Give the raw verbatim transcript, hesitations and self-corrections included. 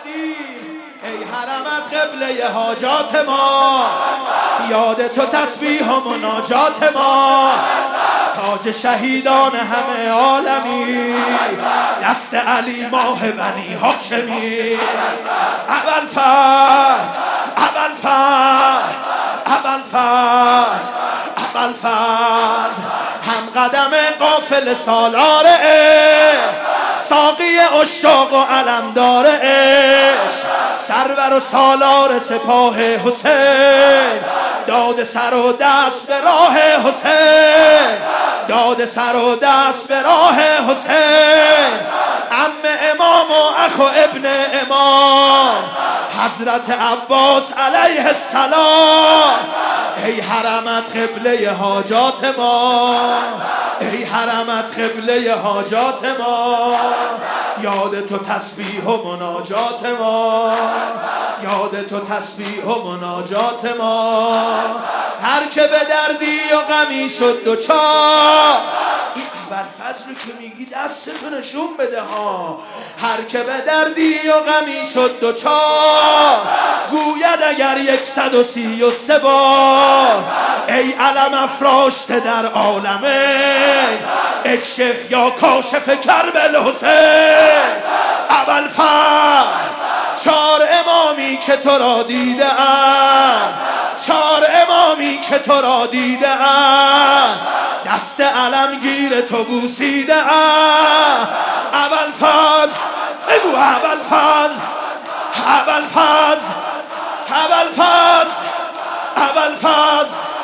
دردی ای حرمت قبله حاجات ما، یاد تو تسبیح و مناجات ما، تاج شهیدان همه عالمی، دست علی ماه بنی هاشمی. ابوالفضل ابوالفضل ابوالفضل ابوالفضل هم قدم قافل سالاره، ساقی عشاق و علمدار عشق، سرور و سالار سپاه حسین، داد سر و دست به راه حسین، داد سر و دست به راه حسین. عم امام و اخ و ابن امام حضرت عباس علیه السلام. ای حرمت قبله حاجات ما، ای حرمت قبله حاجات ما، یاد تو تسبیح و مناجات ما، یاد تو تسبیح و مناجات ما. هر که به دردی و غمی شد دوچار، این ابوالفضل رو که میگی دستتو نشون بده ها. هر که به دردی و غمی شد دوچار، گوید اگر یکصد و سی و سه بار ای علم افراشته در عالمه، اکشف یا کاشف کرب الحسین. ابوالفضل چار امامی که تو را دیده ام، چار امامی که تو را دیده ام، دست علمگیر تو بوسیده ام. ابوالفضل بگو ابوالفضل ابوالفضل ابوالفضل ابوالفضل